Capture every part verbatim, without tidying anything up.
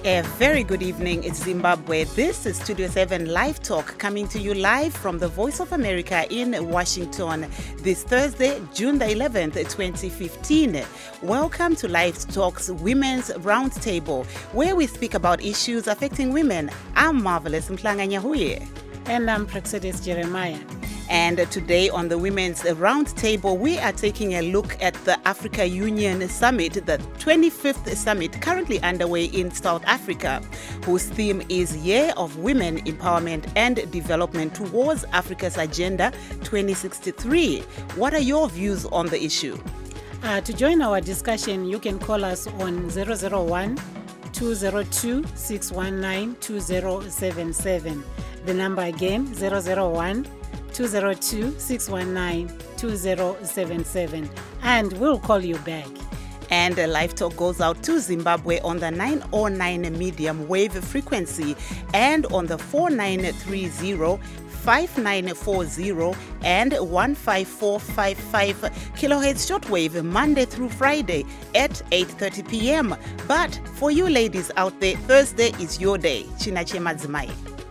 A very good evening. It's Zimbabwe. This is Studio seven Live Talk, coming to you live from the Voice of America in Washington this Thursday, June the eleventh, twenty fifteen. Welcome to Live Talk's Women's Roundtable, where we speak about issues affecting women. I'm Marvelous Mhlanga Nyahuye. And I'm Praxedis Jeremiah. And today on the Women's Roundtable, we are taking a look at the Africa Union Summit, the twenty-fifth summit currently underway in South Africa, whose theme is Year of Women Empowerment and Development Towards Africa's Agenda twenty sixty-three. What are your views on the issue? Uh, to join our discussion, you can call us on zero zero one, two zero two, six one nine, two zero seven seven. The number again, zero zero one, two zero two, six one nine, two zero seven seven, and we'll call you back. And uh, Live Talk goes out to Zimbabwe on the nine oh nine medium wave frequency and on the four nine three zero, five nine four zero and one five four five five kilohertz shortwave Monday through Friday at eight thirty p.m. But for you ladies out there, Thursday is your day. Chinache Madzimai.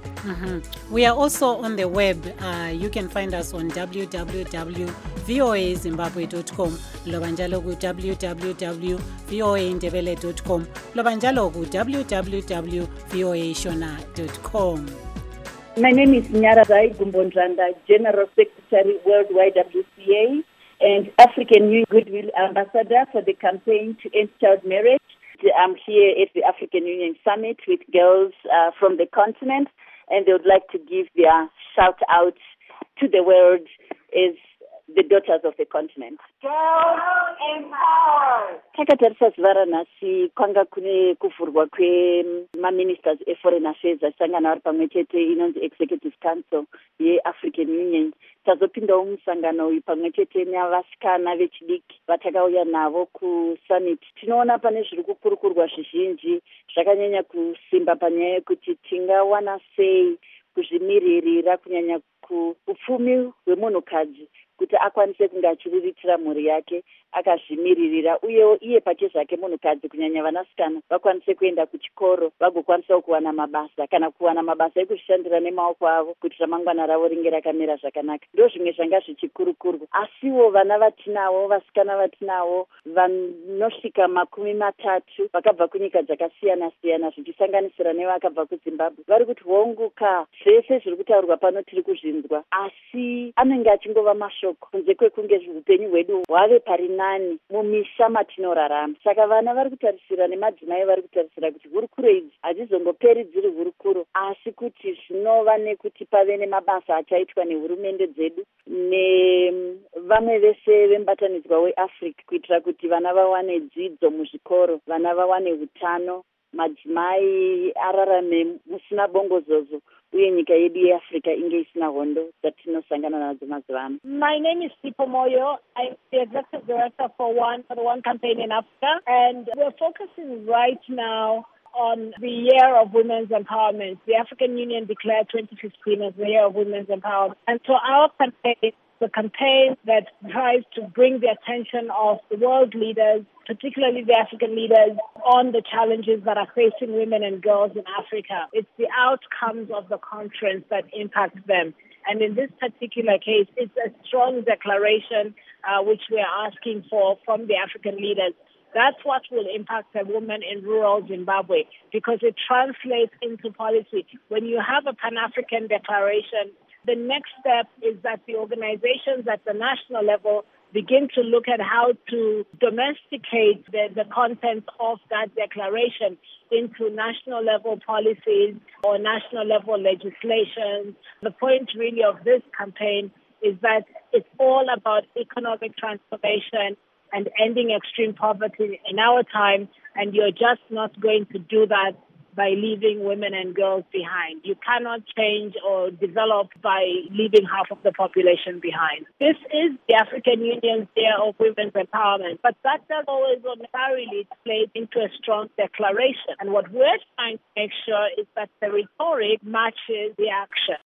Mm-hmm. We are also on the web. Uh, you can find us on w w w dot voa zimbabwe dot com, lobanjalo ku w w w dot voa ndebele dot com, lobanjalo ku w w w dot voa shona dot com. My name is Nyarazai Gumbondrandha, General Secretary, Worldwide W C A, and African Union Goodwill Ambassador for the campaign to end child marriage. I'm here at the African Union Summit with girls uh, from the continent, and they would like to give their shout out to the world as the daughters of the continent. Girls empowered! Takatarisa Varanasi kwanga kune kuvhurwa kwema-ministers e-foreign affairs asangana vari pamwe chete inonzi executive council ye-African Union. Tazopindawo musangano uyu pamwe chete navasikana vechidiki vatakauya navo kusummit. Tinoona pane zviri kukurukurwa zvizhinji zvakanyanya kusimba panyaya yekuti tingawana sei kuzvimiririra kunyanya kuupfumi hwemunhukadzi kuti akwanise kunge achiriritira mhuri yake akazvimiririra, uyewo iye pake zvake munhukadzi kunyanya vanasikana vakwanise kuenda kuchikoro vagokwanisawo kuwana mabasa kana kuwana mabasa ekuzvishandira nemaoko avo kuti ramangwana ravo ringe rakamira zvakanaka. Ndo zvimwe zvanga zvichikurukurwa. Asiwo vana vatinavo, vasikana vatinavo vanosvika makumi matatu vakabva kunyika dzakasiyana siyana zvichisanganisira nevakabva kuZimbabwe vari kuti honguka, zvese zviri kutaurwa pano tiri kuzvinzwa, asi anenge achingova mashoko kunze kwekunge upenyu hwedu hwave pari nani mumisha matinorarama. Saka vana vari kutarisira nemadzimai vari kutarisira kuti hurukuro idzi hadzizongoperi dziri hurukuro, asi kuti zvinova nekuti pave nemabasa achaitwa nehurumende dzedu nevamwe vese vembatanidzwa weAfrica kuitira kuti vana vawane dzidzo muzvikoro, vana vawane utano, madzimai ararame musina bongozozo, uye nyika yedu yeAfrica inge isina hondo dzatinosangana nadzo mazuva ano. My name is Sipho Moyo. I'm the Executive Director for One for the One Campaign in Africa, and we're focusing right now on the Year of Women's Empowerment. The African Union declared twenty fifteen as the Year of Women's Empowerment. And so our campaign, the campaign that tries to bring the attention of the world leaders, particularly the African leaders, on the challenges that are facing women and girls in Africa. It's the outcomes of the conference that impact them. And in this particular case, it's a strong declaration uh, which we are asking for from the African leaders. That's what will impact a woman in rural Zimbabwe, because it translates into policy. When you have a Pan-African declaration, the next step is that the organizations at the national level begin to look at how to domesticate the, the content of that declaration into national level policies or national level legislation. The point really of this campaign is that it's all about economic transformation and ending extreme poverty in our time, and you're just not going to do that by leaving women and girls behind. You cannot change or develop by leaving half of the population behind. This is the African Union's Year of Women's Empowerment, but that does always necessarily play into a strong declaration. And what we're trying to make sure is that the rhetoric matches the action.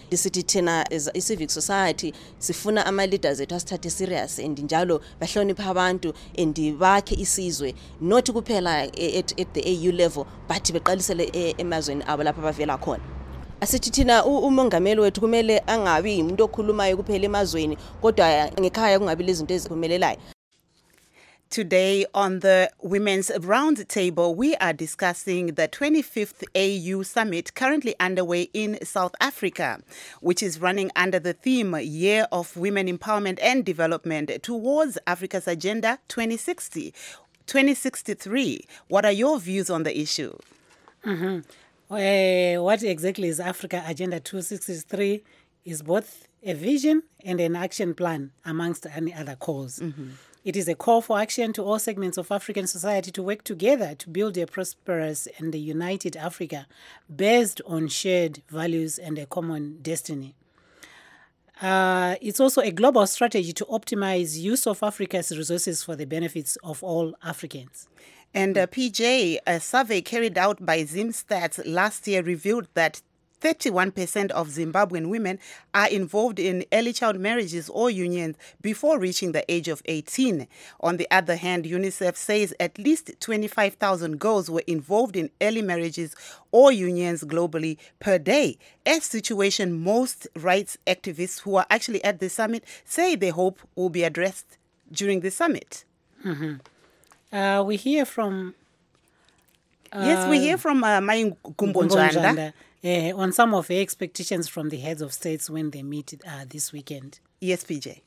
Disithi thina as i-civic society sifuna ama-leaders ethu asithathe serious and njalo bahloniphe abantu and bakhe isizwe not kuphela at, at the A U level but beqalisele emazweni abo lapha bavela khona. Asithi thina umongameli wethu kumele angabi umuntu okhulumayo kuphela emazweni kodwa ngekhaya kungabi lezinto eziphumelelayo. Today on the Women's Roundtable, we are discussing the twenty-fifth A U Summit currently underway in South Africa, which is running under the theme Year of Women Empowerment and Development towards Africa's Agenda twenty sixty, twenty sixty-three. What are your views on the issue? Mm-hmm. Uh, what exactly is Africa Agenda two sixty-three? Is both a vision and an action plan amongst any other calls. Mm-hmm. It is a call for action to all segments of African society to work together to build a prosperous and a united Africa based on shared values and a common destiny. Uh, it's also a global strategy to optimize use of Africa's resources for the benefits of all Africans. And uh, P J, a survey carried out by Zimstats last year revealed that thirty-one percent of Zimbabwean women are involved in early child marriages or unions before reaching the age of eighteen. On the other hand, UNICEF says at least twenty-five thousand girls were involved in early marriages or unions globally per day. A situation most rights activists who are actually at the summit say they hope will be addressed during the summit. Mm-hmm. Uh, we hear from... Uh, yes, we hear from uh, Mai Gumbonjanda. Uh, on some of the expectations from the heads of states when they meet uh, this weekend. Yes, P J.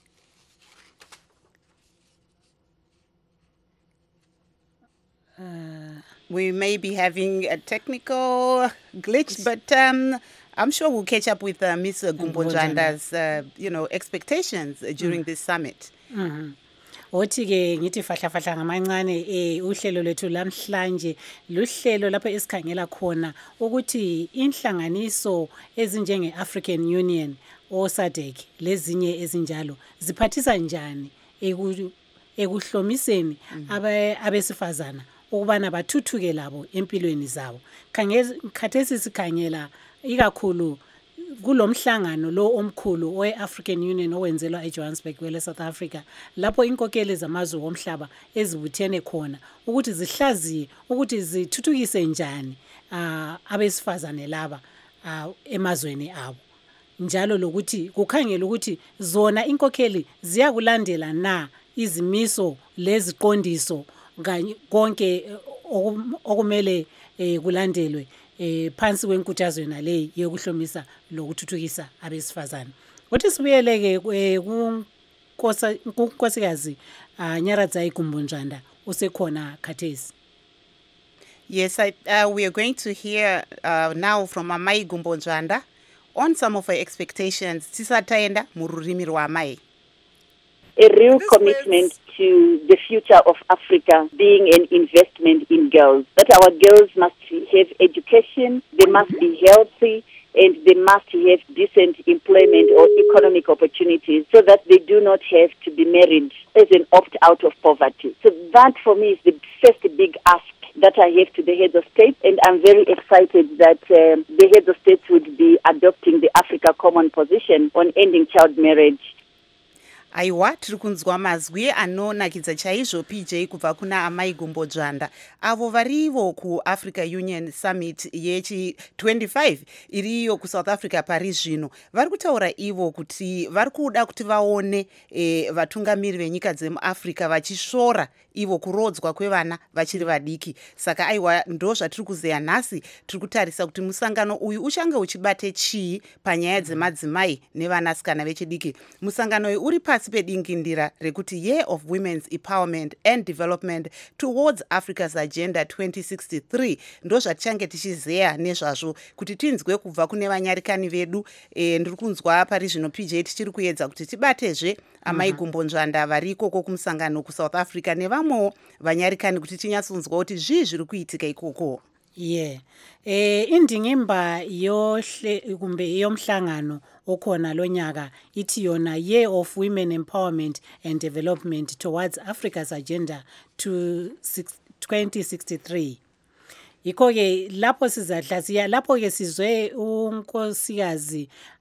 Uh, we may be having a technical glitch, but um, I'm sure we'll catch up with uh, Miz Gumbonjanda's, uh, you know, expectations during mm. this summit. Mm-hmm. Othi ke ngithi fahla fahla ngamancane eh uhlelo lethu lamhlanje luhlelo lapho esikhangela khona ukuthi inhlanganiso ezinjenge African Union o S A D C lezinye ezinjalo ziphathisa njani ekuhlomiseni abesifazana ukubana bathuthuke labo empilweni zabo. Khathesi sikhangela ikakhulu kulomhlangano lo omkhulu we-African Union owenzelwa eJohannesburg kwele South Africa lapho inkokeli zamazwe omhlaba ezibuthene khona ukuthi zihlaziye ukuthi zithuthukise njani uh, abesifazane laba uh, emazweni abo njalo lokuthi kukhangela ukuthi zona inkokeli ziyakulandela na izimiso leziqondiso konke okumele eh, kulandelwe eh phansi kwenkuthazo nale yokuhlomisa lokuthuthukisa abesifazane. Wathi sibuyeleke kunkosa kunkosikazi Nyaradzayi Gumbonjanda usekhona khathesi. Yes, I, uh, we are going to hear uh, now from Mai Gumbonjanda on some of her expectations. Tisataenda mururimi rwa Mai. A real commitment to the future of Africa being an investment in girls. That our girls must have education, they must be healthy, and they must have decent employment or economic opportunities so that they do not have to be married as an opt-out of poverty. So that for me is the first big ask that I have to the heads of state, and I'm very excited that uh, the heads of states would be adopting the Africa Common Position on ending child marriage. Aiwa tiri kunzwa mazwi anonakidza chaizvo P J kubva kuna Amai Gumbonjanda avo varivo kuAfrica Union Summit yechi twenty-five iriyo kuSouth Africa pari zvino vari kutaura ivo kuti vari kuda kuti vaone e, vatungamiri venyika dzemuAfrica vachisvora ivo kurodzwa kwevana vachiri vadiki. Saka aiwa ndo zvatiri kuzeya nhasi tiri kutarisa kuti musangano uyu uchange uchibate chii panyaya dzemadzimai nevanasikana vechidiki. Musangano uyu uri pasi pedingindira rekuti Year of Women's Empowerment and Development towards Africa's Agenda twenty sixty-three ndo zvatichange tichizeya nezvazvo kuti tinzwe kubva kune vanyarikani vedu. E, ndiri kunzwa pari zvino P J tichiri kuedza kuti tibatezve Amai Gumbonjanda vari ikoko kumusangano kuSouth Africa nevamwewo vanyarikani kuti tinyatsonzwa kuti zvii zviri kuitika ikoko. Yeah. Eh indingimba yohle kumbe yomhlangano okhona lonyaka ithi yona Year of Women Empowerment and Development towards Africa's Agenda to twenty sixty-three. Yiko ke lapho sizadlasiya lapho ke sizwe unkosikazi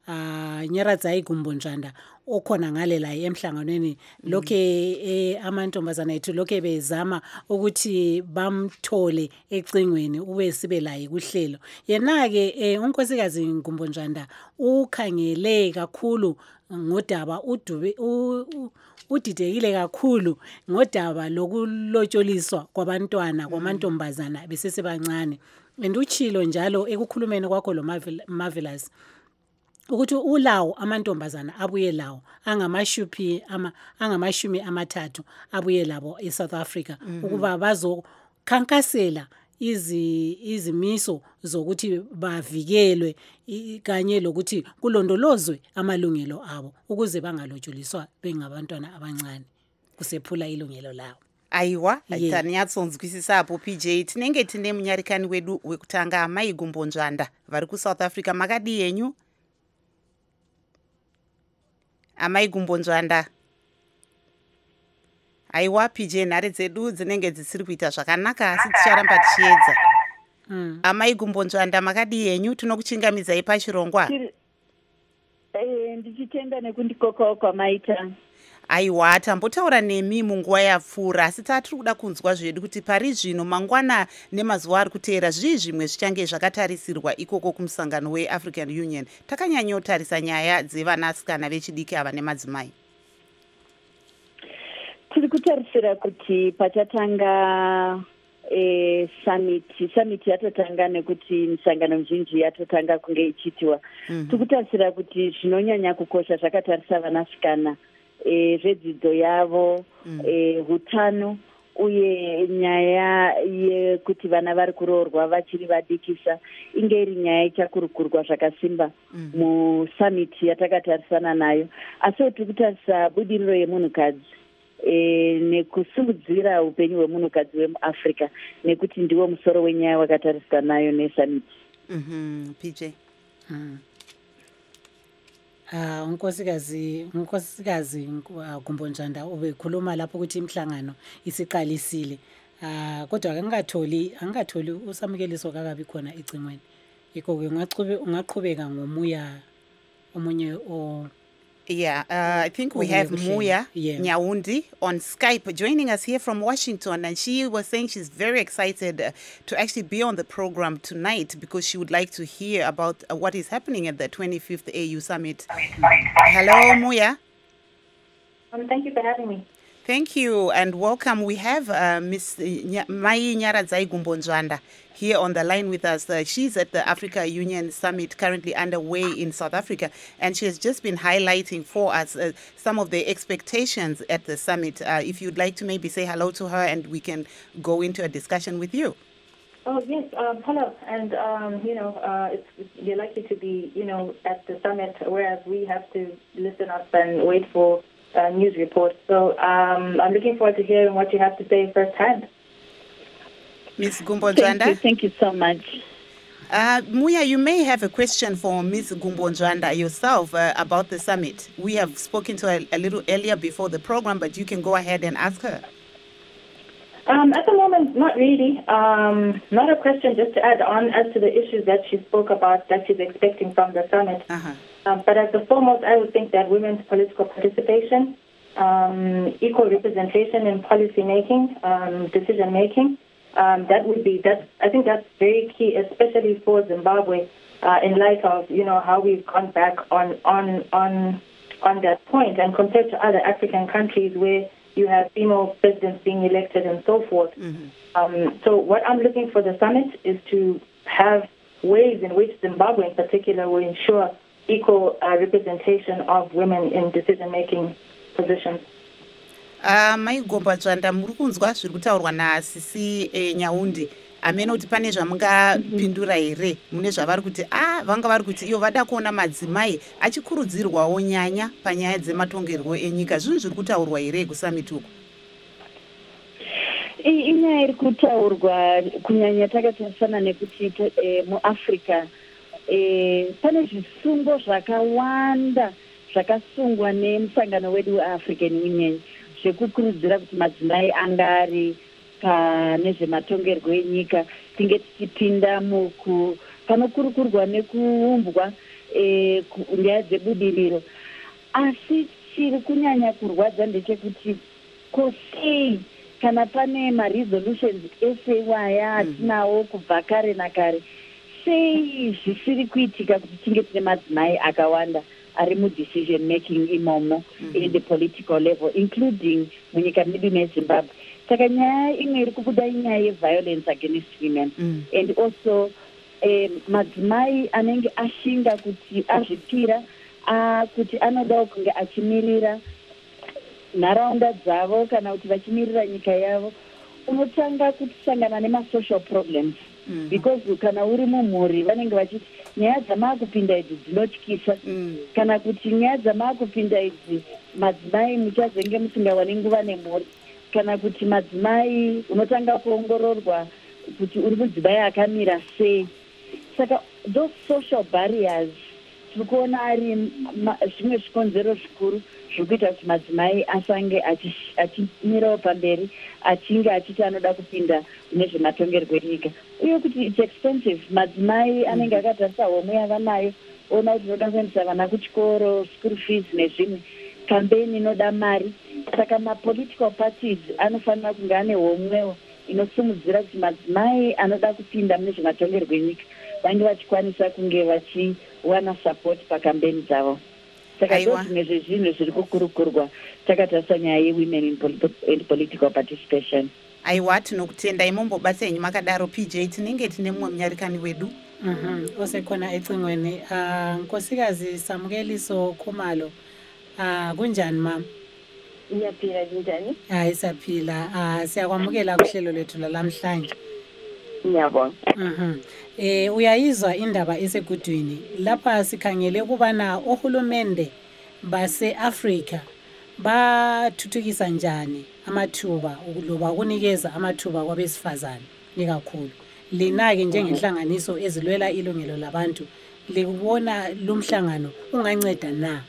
uh, Nyaradzai Gumbonjanda okhona ngale la emhlanganweni mm. lokhe eh, amantombazana ethu lokhe bezama ukuthi bamthole ecingweni ube sibe laye kuhlelo yena ke eh, unkosikazi Gumbonjanda ukhangele kakhulu ngodaba udube u udidekile kakhulu ngodaba lokulotsholiswa kwabantwana kwamantombazana besesebancane enduchilo njalo ekukhulumeni kwakho lo Marvelous ukuthi ulawo amantombazana abuye lawo angamashuphi ama angamashumi amathathu abuye labo eSouth Africa mm -hmm. ukuba bazokhankasela izi izimiso zokuthi bavikelwe kanye lokuthi kulondolozwe amalungelo abo ukuze bangalotsholiswa bengabantwana abancane kusephula ilungelo lawo. Aiwa, yeah. Tanyatsonzwisisa hapo P J tinenge tine munyarikani wedu wekutanga Amai Gumbonjanda vari ku South Africa makadi yenyu Amai Gumbonjanda. Aiwa P J nhare dzedu dzinenge dzisiri kuita zvakanaka asi ticharamba tichiedza. Mm. Amai Gumbonjanda makadi yenyu tinokuchingamidzai pachirongwa. Eh ndichitenda nekundikoka kwamaita. Aiwa tambotaura nemi munguva yapfuura asi tatiri kuda kunzwa zvedu kuti pari zvino mangwana nemazuva ari kuteera zvii zvimwe zvichange zvakatarisirwa ikoko kumusangano weAfrican Union. Takanyanyotarisa nyaya dzevanasikana vechidiki ava nemadzimai. Tiri kutarisira kuti pachatanga e, summit summit yatotanga nekuti misangano mizhinji yatotanga kunge ichitiwa. Mm -hmm. Tiri kutarisira kuti zvinonyanya kukosha zvakatarisa vanasikana e, zvedzidzo yavo mm. e, hutano uye nyaya yekuti vana vari kuroorwa vachiri vadikisa inge iri nyaya ichakurukurwa zvakasimba mm. musummit yatakatarisana nayo asi tiri kutarisa budiriro yemunhukadzi e, nekusimudzira upenyu hwemunhukadzi wemuAfrica nekuti ndiwo musoro wenyaya wakatariswa nayo nesummit. Mhm P J. Mm. Ah uh, unkosikazi unkosikazi Gumbonjanda ubekhuluma lapho ukuthi imhlangano isiqalisile. Ah uh, kodwa angatholi angatholi usamukeliso kakabi khona ecingweni. Yikho ke ungaqhube ungaqhubeka ngomuya omunye o Yeah, uh, I think we have Muya yeah. Nyaundi on Skype joining us here from Washington, and she was saying she's very excited uh, to actually be on the program tonight because she would like to hear about uh, what is happening at the twenty-fifth A U Summit. Hello, Muya. Um, thank you for having me. Thank you and welcome. We have uh, Miss Mai Nyaradzai Gumbonjanda here on the line with us. Uh, she's at the Africa Union Summit currently underway in South Africa, and she has just been highlighting for us uh, some of the expectations at the summit. Uh, if you'd like to maybe say hello to her and we can go into a discussion with you. Oh, yes. Um, hello. And, um, you know, uh, it's, it's, you're lucky to be, you know, at the summit, whereas we have to listen up and wait for Uh, news reports. So um, I'm looking forward to hearing what you have to say firsthand. Miz Gumbonjanda. Thank you, thank you so much. Uh, Muya, you may have a question for Miz Gumbonjanda yourself uh, about the summit. We have spoken to her a little earlier before the program, but you can go ahead and ask her. Um, at the moment, not really. Um, not a question, just to add on as to the issues that she spoke about that she's expecting from the summit. Uh-huh. Um, but at the foremost, I would think that women's political participation, um, equal representation in policy making, um, decision making, um, that would be that. I think that's very key, especially for Zimbabwe, uh, in light of you know how we've gone back on on on on that point, and compared to other African countries where you have female presidents being elected and so forth. Mm-hmm. Um, so what I'm looking for the summit is to have ways in which Zimbabwe, in particular, will ensure equal uh, representation of women in decision-making positions. Uh, Mai Gumbonjanda muri kunzwa zviri kutaurwa naSisi eh, Nyaundi amene kuti pane zvamungapindura here mune zvavari kuti ah vanga vari kuti iyo vada kuona madzimai achikurudzirwawo nyanya panyaya dzematongerwo enyika. Zvinhu zviri kutaurwa here kusummit uku? Inyaya iri kutaurwa kunyanya takatarisana nekuti eh, muAfrica Eh, pane zvisungo zvakawanda zvakasungwa nemusangano wedu weAfrican Union zvekukurudzira kuti madzimai angari pane zvematongerwo enyika tinge tichipinda muku panokurukurwa nekuumbwa eh, nyaya dzebudiriro. Asi chiri kunyanya kurwadza ndechekuti ko sei kana pane maresolutions ese waya atinawo kubva kare nakare, sei zvisiri kuitika kuti tinge tine madzimai akawanda ari mudecision making imomo in the political level, including munyika medu mezimbabwe. Saka nyaya imwe iri kubuda inyaya yeviolence against women mm. and also eh, madzimai anenge ashinga kuti azvipira uh, kuti anodawo kunge achimirira nharaunda dzavo kana kuti vachimirira nyika yavo, unotanga kutisangana nemasocial problems mm. because kana uri mumhuri vanenge vachiti nyaya dzamaakupinda idzi dzinotyisa mm. kana kuti nyaya dzamaakupinda idzi madzimai muchazenge musingawani nguva nemhuri, kana kuti madzimai unotanga kuongororwa kuti uri mudzimai akamira sei. Saka those social barriers tiri kuona ari zvimwe zvikonzero zvikuru zvekuita kuti madzimai asange achimirawo pamberi achinge achiti anoda kupinda mune zvematongerwo enyika, uye kuti it's expensive. Madzimai anenge akatarisa homwe yavanayo, ona kuti unoda kuendesa vana kuchikoro, school fees nezvimwe, campaign inoda mari. Saka mapolitical parties anofanira kunge ane homwewo inosimudzira kuti madzimai anoda kupinda mune zvematongerwo enyika vange vachikwanisa kunge vachiwana support pakampeni dzavo. Saka zvimwe zvezvinhu zviri kukurukurwa takatarisa nyaya yewomen in politi- political participation. Aiwa, tinokutendai mombobatsenyu makadaro. P J, tinenge tine mumwe munyarikani wedu mhm osekhona ecingweni. uh, Nkosikazi Samukeliso Khumalo, uh, kunjani mama? Ngiyaphila njani? Hayi saphila. Ah siyakwamukela kuhlelo lethu lalamhlanje. Ngiyabonga. Mhm. Eh uyayizwa indaba esegudwini. Lapha sikhangele kubana ohulumende base Africa bathuthukisa njani amathuba ukuloba ukunikeza amathuba kwabesifazane ikakhulu. Lina ke njengenhlanganiso ezilwela ilungelo labantu likubona lumhlangano unganceda na?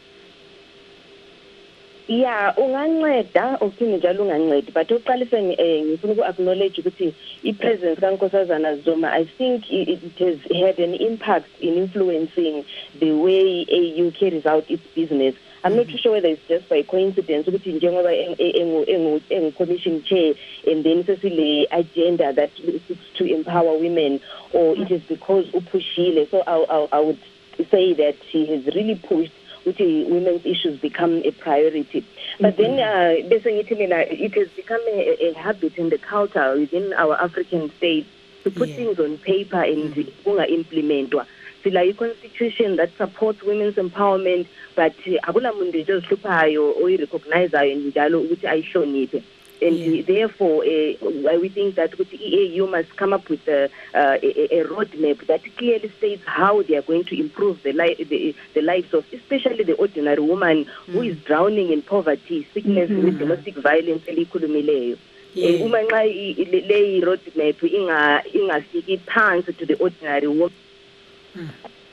Yeah, unganceda uphinde njalo ungancedi, but uqaliseni eh ngifuna uku-acknowledge ukuthi i-presence kaNkosazana Zuma, I think it, it has had an impact in influencing the way A U carries out its business. I'm mm-hmm. not too sure whether it's just by coincidence ukuthi njengoba engu-commission chair and then sesile agenda that seeks to empower women, or mm-hmm. it is because upushile. So I, I, I would say that she has really pushed which women's issues become a priority. But mm-hmm. then uh, it has become a, a habit in the culture within our African states to put yeah. things on paper and mm-hmm. implementwa. So like a constitution that supports women's empowerment, but akula mundu just hluphayo or recognizayo njalo ukuthi ayishoniphe. And yeah. therefore, uh, we think that with E A U must come up with a, uh, a, a roadmap that clearly states how they are going to improve the, li- the, the lives of, especially the ordinary woman mm. who is drowning in poverty, sickness, mm-hmm. with domestic violence, elikhulumileyo. Uma nxa le roadmap inga ingafiki phansi to the ordinary woman. Mm.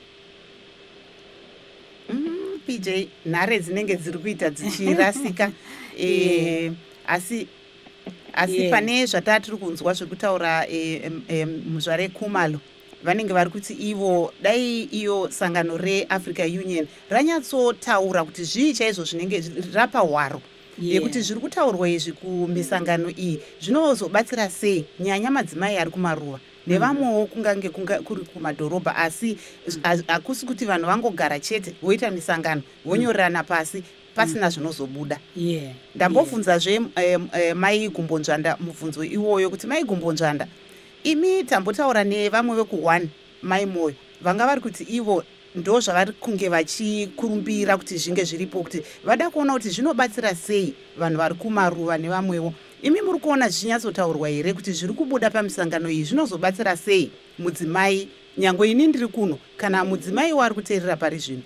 Mm, P J, nhare dzinenge dziri kuita dzichirasika. eh asi asi yeah. pane zvatatiri kunzwa zvekutaura e, e, muzvare Khumalo vanenge vari kuti ivo dai iyo sangano reAfrica Union ranyatsotaura kuti zvii chaizvo zvinenge rapa hwaro yeah. yekuti zviri kutaurwa izvi kumisangano iyi zvinozobatsira sei nyanya madzimai ari kumaruwa nevamwewo kungange kuri kumadhorobha, asi hakusi kuti vanhu vangogara chete voita misangano vonyorerana pasi pasina zvinozobuda. Yeah. Ndambobvunzazve yeah. um, um, Mai Gumbonzvanda mubvunzo iwoyo kuti Mai Gumbonzvanda, imi tambotaura nevamwe veku1 Mai Moyo vanga vari kuti ivo ndo zvavari kunge vachikurumbira kuti zvinge zviripo kuti vada kuona kuti zvinobatsira sei vanhu vari kumaruva nevamwewo. Imi muri kuona zvichinyatsotaurwa here kuti zviri kubuda pamisangano iyi zvinozobatsira sei mudzimai, nyangwe ini ndiri kuno kana mudzimai wari kuteerera pari zvino?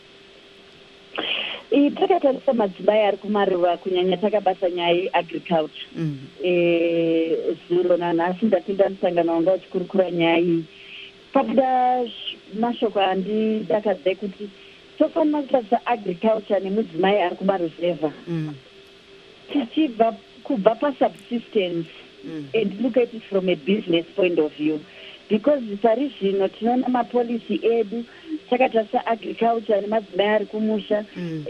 Takatarisa madzimai ari kumaruva kunyanya takabata nyaya yeagriculture. Mm-hmm. Zuro nanhasi ndapinda musangano wanga uchikurukura nyaya iyi. Pakuda mashoko andidakadze kuti tofanira kutarisa agriculture nemudzimai ari kumaruzevha. Mm. Tichibva kubva pasubsistence mm. and look at it from a business point of view. Because pari zvino tinoona mapolicy edu takatarisa agriculture nemadzimai ari kumusha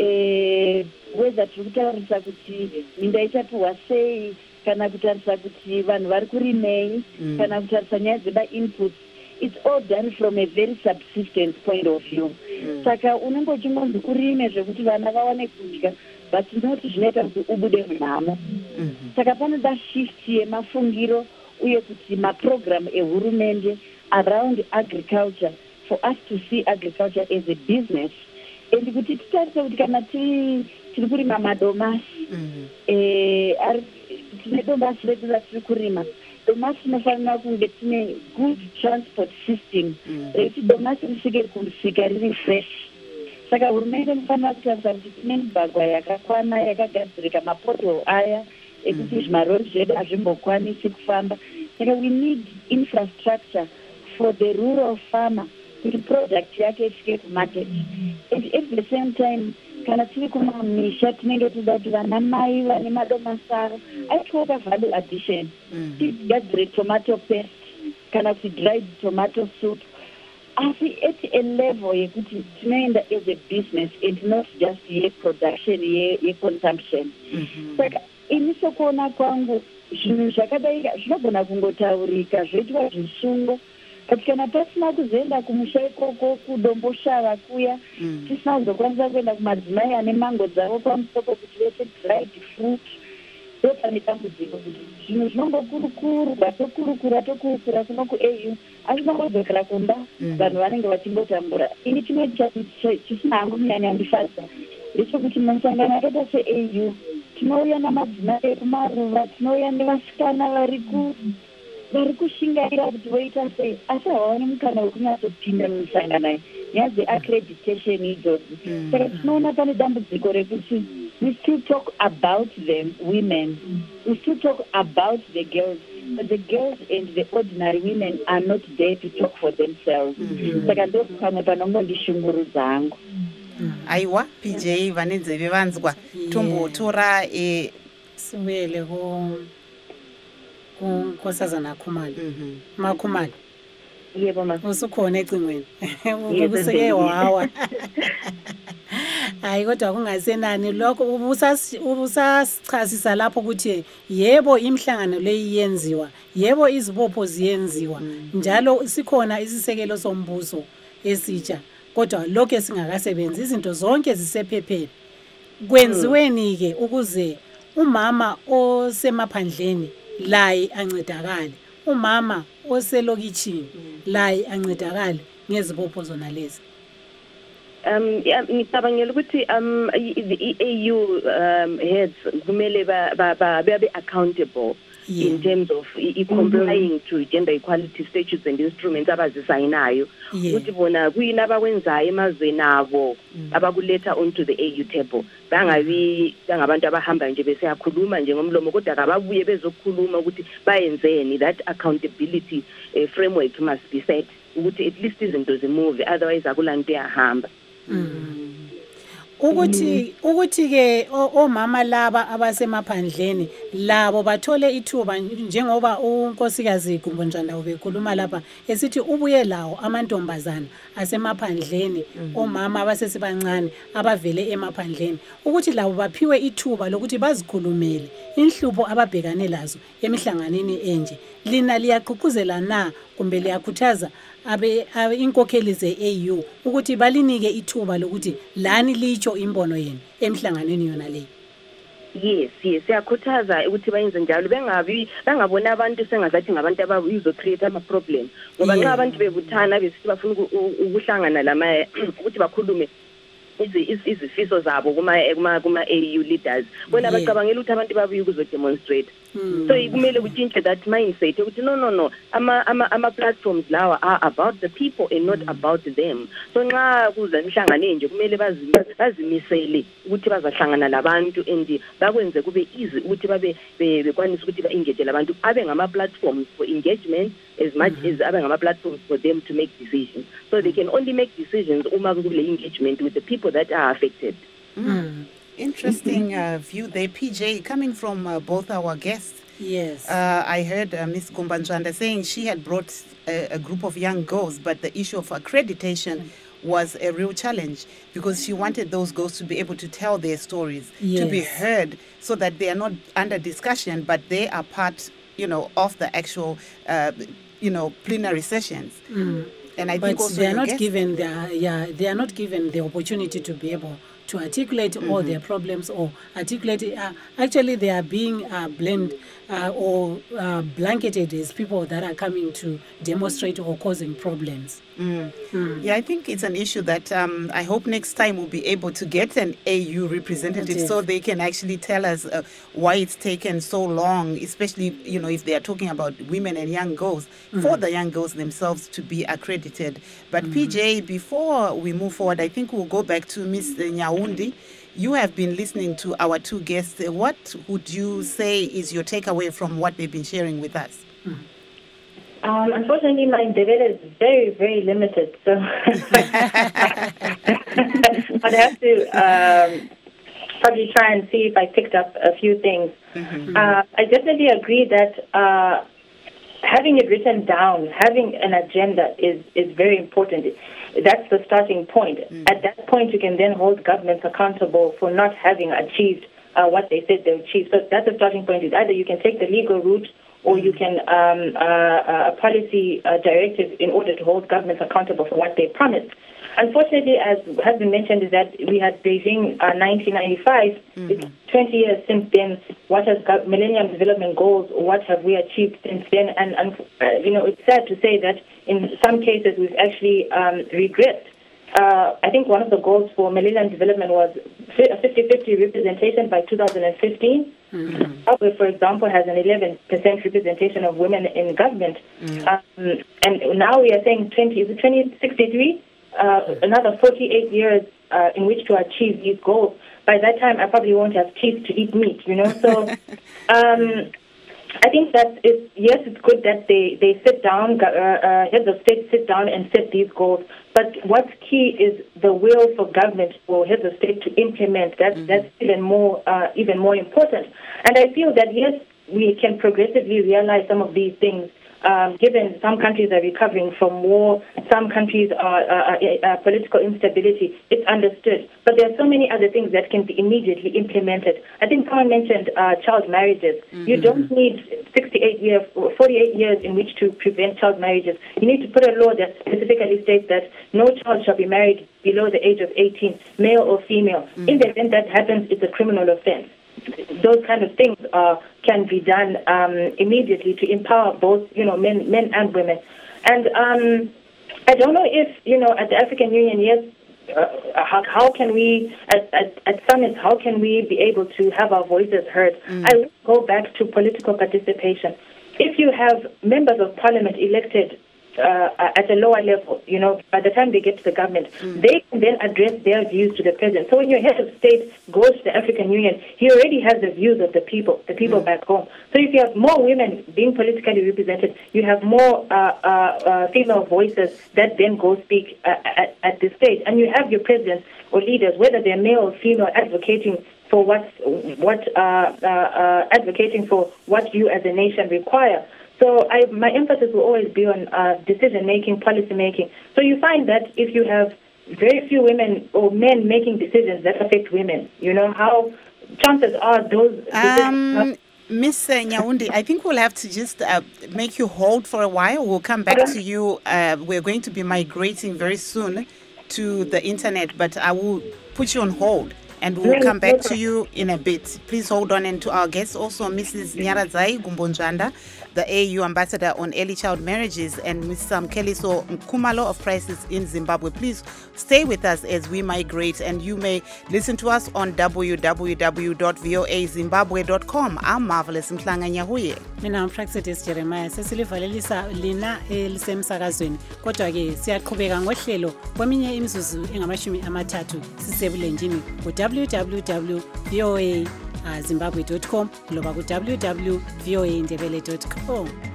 eh whether tiri kutarisa kuti minda ichapiwa sei kana kutarisa kuti vanhu vari kurimei kana kutarisa nyaya dzeba inputs. It's all done from a very subsistence point of view. Saka unenge uchingonzi urime zvekuti vana vawane kudya but not zvinoita kuti ubude munhamo. Saka panoda shift yemafungiro uye kuti maprogram ehurumende around agriculture for us to see agriculture as a business. And kuti titarise kuti kana tiri tiri kurima madomasi eh tine domasi redu ratiri kurima, domasi rinofanira kunge tine good transport system rekuti domasi risvike kumusika riri fresh. Saka hurumende inofanira kutarisa kuti tine migwagwa yakakwana yakagadzirika mapothole aya ekuti zvimarori zvedu hazvimbokwanisi kufamba. Saka we need infrastructure for the rural farmer kuti product yake isvike kumarket. And at the same time kana tiri kumamisha tinenge tida kuti vana mai vane madomasaro aitioka value addition, tigadzire tomato paste kana kuti dried tomato soup, asi at a level yekuti tinoenda as a business and not just ye production ye, ye consumption. Saka iniso kuona kwangu zvinhu zvakadai zvinogona kungotaurika zvoitwa zvisungo, but kana pasina kuzoenda kumusha ikoko kudomboshava kuya tisina kuzokwanisa kuenda kumadzimai ane mango dzavo pamusoko kuti vese dried fruit, ndopane dambudziko kuti zvinhu zvinongokurukurwa tokurukura tokurukura kuno kuau asi nongodzokera kumba vanhu vanenge vachimbotambura. Ini chimwe chisina hangu kunyanya ndifadza ndechekuti masangano akaita seau tinouya namadzimai ekumaruva, tinouya nevasikana vari ku vari kushingaira kuti voita sei asi havaone mukana wekunyatopinda mumisangano iyi nyaya dzeaccreditation idzodzo. Saka tinoona pane dambudziko rekuti we still talk about them women, we still talk about the girls, but the girls and the ordinary women are not there to talk for themselves. Saka ndo pamwe panongondishungurudza hangu. Aiwa P J vane nzeve vanzwa tombotora e siwele ku kunkosazana Khumalo. Makhumalo yebo ma usukhona ecingweni ukuseke wawa. Hayi kodwa kungasenani lokho ubusasichazisa lapho ukuthi yebo imhlangano leyi yenziwa, yebo izibopho ziyenziwa, njalo sikhona isisekelo sombuso esitsha, kodwa lokho singakasebenzi, izinto zonke zisephepheni. Kwenziweni ke ukuze umama osemaphandleni laye ancedakale, umama oselokitshini laye ancedakale ngezibopho zona lezi. Um ngicabangela ukuthi um the A U um heads kumele ba babe accountable in terms of complying to gender equality statutes and instruments abazisayinayo, ukuthi bona kuyini abakwenzayo emazweni abo abakuletha onto the A U table. Bangabi bangabantu abahamba nje bese yakhuluma nje ngomlomo, kodwa ababuye bezokhuluma ukuthi bayenzeni. That accountability uh, framework must be set ukuthi at least izinto zimove, otherwise akulanto yahamba. Ukuthi ukuthi ke omama laba abasemaphandleni labo bathole ithuba, njengoba unkosikazi Gumbonjanda ubekhuluma lapha esithi ubuye lawo amantombazana asemaphandleni, omama abasesibancane abavele emaphandleni, ukuthi labo baphiwe ithuba lokuthi bazikhulumele inhlupho ababhekane lazo emihlanganeni enje. Lina liyaqhuquzela na kumbe liyakhuthaza abe inkokheli ze-A U ukuthi balinike ithuba lokuthi lani litsho imbono yenu emhlanganweni yona leyo? Yes, yes, siyakhuthaza ukuthi bayenze njalo, bengabi bangabona abantu sengazathi ngabantu abayizo create ama problem, ngoba nxa abantu bebuthana besithi bafuna ukuhlangana lama ukuthi bakhulume izifiso zabo kuma kuma kuma A U leaders, bona bacabangela ukuthi abantu babuye ukuzo demonstrate. So kumele kutshintshe that mindset ukuthi no no no ama ama ama platforms lawa are about the people and not about them. So nxa kuza imhlangano nje kumele bazimisele ukuthi bazahlangana labantu and bakwenze kube easy ukuthi babe bekwanisa ukuthi ba engage labantu, abe ngama platforms for engagement as much as abe ngama platforms for them to make decisions. So they can only make decisions uma kule engagement with the people that are affected. Mm. Interesting uh, view there, P J, coming from uh, both our guests. Yes. Uh, I heard uh, Miss Gumbonjanda saying she had brought a, a group of young girls, but the issue of accreditation was a real challenge because she wanted those girls to be able to tell their stories, yes. to be heard, so that they are not under discussion, but they are part, you know, of the actual, uh, you know, plenary sessions. Mm. And I but think also they are not guess- given the yeah they are not given the opportunity to be able to articulate mm-hmm. all their problems or articulate. Uh, actually, they are being uh, blamed uh, or uh, blanketed as people that are coming to demonstrate or causing problems. Mm. Mm. Yeah, I think it's an issue that um, I hope next time we'll be able to get an A U representative Yes. so they can actually tell us uh, why it's taken so long, especially, you know, if they are talking about women and young girls, mm. for the young girls themselves to be accredited. But mm. P J, before we move forward, I think we'll go back to Miz Nyaundi. You have been listening to our two guests. What would you say is your takeaway from what they've been sharing with us? Mm. Um, unfortunately, my Ndebele is very, very limited, so I'd have to um, probably try and see if I picked up a few things. Mm-hmm. Uh, I definitely agree that uh, having it written down, having an agenda is, is very important. That's the starting point. Mm-hmm. At that point, you can then hold governments accountable for not having achieved uh, what they said they achieved. So that's the starting point. Is either you can take the legal route or you can um, uh, a policy uh, directive in order to hold governments accountable for what they promised. Unfortunately, as has been mentioned, is that we had Beijing uh, nineteen ninety-five. Mm-hmm. It's twenty years since then. What has got Millennium Development Goals? What have we achieved since then? And, and uh, you know, it's sad to say that in some cases we've actually um, regressed. Uh, I think one of the goals for Millennium Development was fifty-fifty representation by two thousand fifteen. Mm-hmm. Zimbabwe, for example, has an eleven percent representation of women in government. Mm-hmm. Um, and now we are saying twenty, is it twenty sixty-three? Uh, another forty-eight years uh, in which to achieve these goals. By that time, I probably won't have teeth to eat meat, you know. So um, I think that it's, yes, it's good that they, they sit down, uh, uh, heads of state sit down and set these goals. But what's key is the will for government or heads of state to implement. That's, mm-hmm. that's even more uh, even more important. And I feel that, yes, we can progressively realize some of these things. Um, given some countries are recovering from war, some countries are uh, uh, uh, political instability, it's understood. But there are so many other things that can be immediately implemented. I think someone mentioned uh, child marriages. Mm-hmm. You don't need sixty-eight years, forty-eight years in which to prevent child marriages. You need to put a law that specifically states that no child shall be married below the age of eighteen, male or female. Mm-hmm. In the event that happens, it's a criminal offense. Those kind of things uh, can be done um, immediately to empower both, you know, men, men and women. And um, I don't know if, you know, at the African Union, yes, uh, how, how can we, at, at, at summits, how can we be able to have our voices heard? Mm. I will go back to political participation. If you have members of parliament elected Uh, at a lower level, you know, by the time they get to the government, mm. they can then address their views to the president. So when your head of state goes to the African Union, he already has the views of the people, the people mm. back home. So if you have more women being politically represented, you have more uh, uh, uh, female voices that then go speak uh, at, at this stage. And you have your presidents or leaders, whether they're male or female, advocating for what, what uh, uh, uh, advocating for what you as a nation require. So I, my emphasis will always be on uh, decision-making, policy-making. So you find that if you have very few women or men making decisions that affect women, you know, how chances are those decisions... Um, Miss Nyaundi, I think we'll have to just uh, make you hold for a while. We'll come back to you. Uh, we're going to be migrating very soon to the internet, but I will put you on hold. And we'll come back to you in a bit. Please hold on. And to our guests also, Missus Nyaradzai Gumbonjanda, the A U ambassador on early child marriages, and Miz Mkeliso Nkumalo of Crisis in Zimbabwe. Please stay with us as we migrate, and you may listen to us on w w w dot voa zimbabwe dot com. I'm Marvelous Mhlanga Nyahuye. Mina Praxidis Jeremiah sesilivalelisa lina elisemsakazweni. Kodwa-ke siyaqhubeka ngohlelo kweminye imizuzu engamashumi amathathu sisebulenjini ku w w w dot voa zimbabwe dot com loba ku w w w dot voa ndebele dot com.